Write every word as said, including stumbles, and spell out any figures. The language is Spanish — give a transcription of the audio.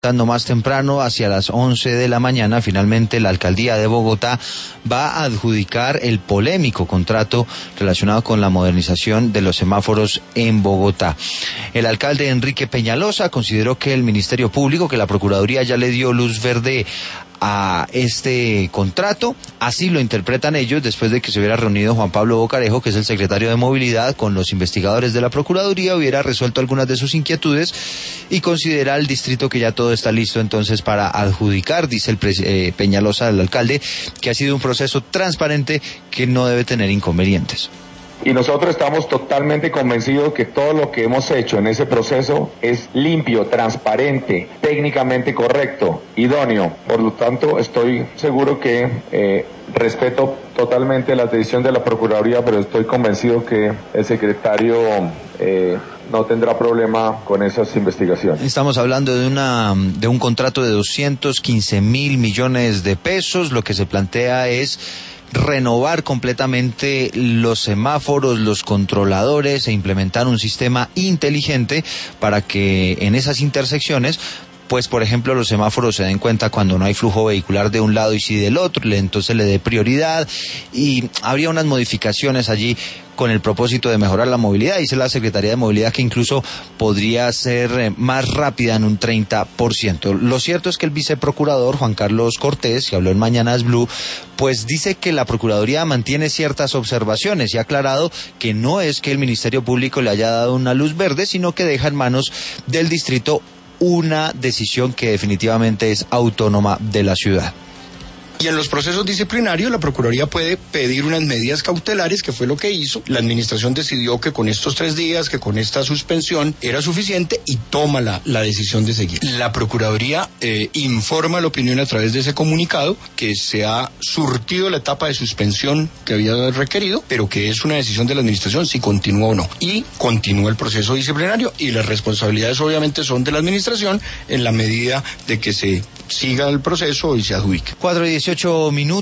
más temprano, hacia las once de la mañana, finalmente la alcaldía de Bogotá va a adjudicar el polémico contrato relacionado con la modernización de los semáforos en Bogotá. El alcalde Enrique Peñalosa consideró que el Ministerio Público, que la Procuraduría ya le dio luz verde a este contrato, así lo interpretan ellos después de que se hubiera reunido Juan Pablo Bocarejo, que es el secretario de Movilidad, con los investigadores de la Procuraduría, hubiera resuelto algunas de sus inquietudes y considera el distrito que ya todo está listo entonces para adjudicar, dice el eh, Peñalosa, el alcalde, que ha sido un proceso transparente que no debe tener inconvenientes. Y nosotros estamos totalmente convencidos que todo lo que hemos hecho en ese proceso es limpio, transparente, técnicamente correcto, idóneo. Por lo tanto, estoy seguro que eh, respeto totalmente la decisión de la Procuraduría, pero estoy convencido que el secretario eh, no tendrá problema con esas investigaciones. Estamos hablando de una de un contrato de doscientos quince mil millones de pesos. Lo que se plantea es renovar completamente los semáforos, los controladores e implementar un sistema inteligente para que en esas intersecciones, pues por ejemplo los semáforos se den cuenta cuando no hay flujo vehicular de un lado y sí del otro, entonces le dé prioridad, y habría unas modificaciones allí con el propósito de mejorar la movilidad. Dice la Secretaría de Movilidad que incluso podría ser más rápida en un treinta por ciento. Lo cierto es que el viceprocurador Juan Carlos Cortés, que habló en Mañanas Blue, pues dice que la Procuraduría mantiene ciertas observaciones y ha aclarado que no es que el Ministerio Público le haya dado una luz verde, sino que deja en manos del distrito una decisión que definitivamente es autónoma de la ciudad. Y en los procesos disciplinarios la Procuraduría puede pedir unas medidas cautelares, que fue lo que hizo. La administración decidió que con estos tres días, que con esta suspensión era suficiente y toma la, la decisión de seguir. La Procuraduría eh, informa a la opinión a través de ese comunicado que se ha surtido la etapa de suspensión que había requerido, pero que es una decisión de la administración si continúa o no. Y continúa el proceso disciplinario y las responsabilidades obviamente son de la administración en la medida de que se siga el proceso y se adjudique. cuatro y dieciocho minutos.